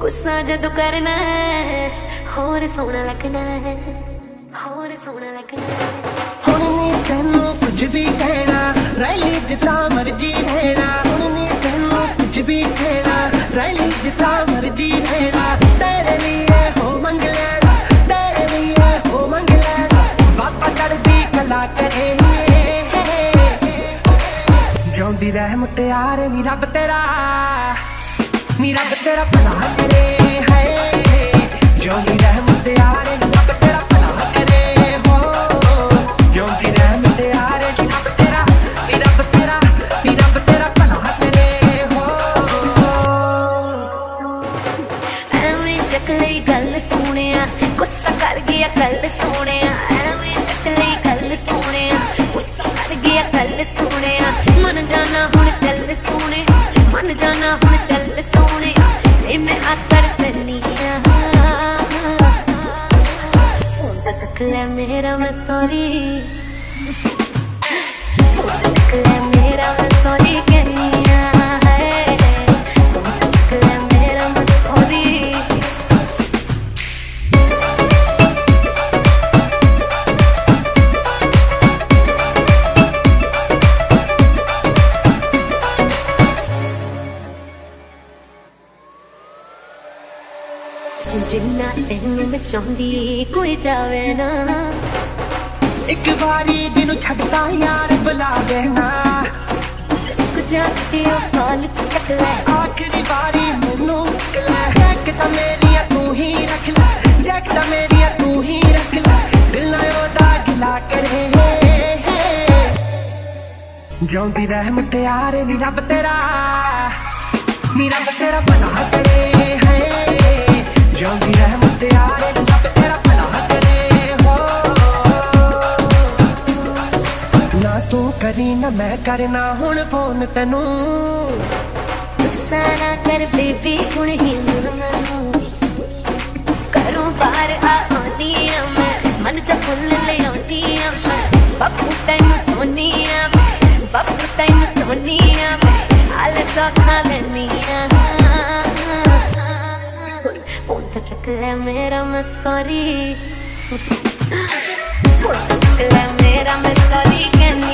गुस्सा जदू करना है होर सोना लगना है, होर सोना लगना है। हुण नी तैनू कुछ भी कहना, रैली जिता मर्जी रहना। हुण नी तैनू कुछ भी कहना, रैली जिता मर्जी रहना। तेरे लिए हो मंग लेना, तेरे लिए हो मंग लेना। बाबा चढ़दी कला करे जोंदी रह मुटियारे नी रब तेरा, नी रब तेरा भला करे है। जोंदी रह मुटियारे नी रब तेरा भला करे हो। जोंदी रह मुटियारे नी रब तेरा, नी रब तेरा, नी रब तेरा भला करे हो। एवें चकली गल सोहणिया गुस्सा कर गया कल सोहणिया। एवें चकली गल सोहणिया गुस्सा कर गया कल सोहणिया। मन जाना हुण चल सोहणे, मन जाना हुण चल सोहणे। मैं आकर सनिया सोना तक ले मेरा मैं सॉरी, सोना तक ले मेरा मैं सॉरी कहनिया है। सोना तक ले मेरा मैं सॉरी। जिन्ना तेनू मैं चाहती कोई जावे ना। एक बारी जिन्नू छड्डदा यार बुला देना। जाती हो काल तक ले आखिरी बारी मैनू जैकटा मेरिया तू ही रख ले, जैकटा मेरिया तू ही रख ले। दिल ना ओदा गिला करे जोंदी रह मुटियारे नी रब तेरा, नी रब तेरा भला करे है। जोंदी रह मुटियारे नी रब तेरा भला करे हो। ना तू करी ना मैं करना हुण फोन तैनू। गुस्सा ना कर बेबी हुण ही मैनू करूं बाहर आनी मैं। मन च फुल ले आनी मैं। बापू तैनू चाहनी मैं, बापू तैनू चाहनी मैं। आल सौखा लेनी फोन तो चक ले मेरा मैं सॉरी, फोन तो चक ले मेरा मैं सॉरी कहनी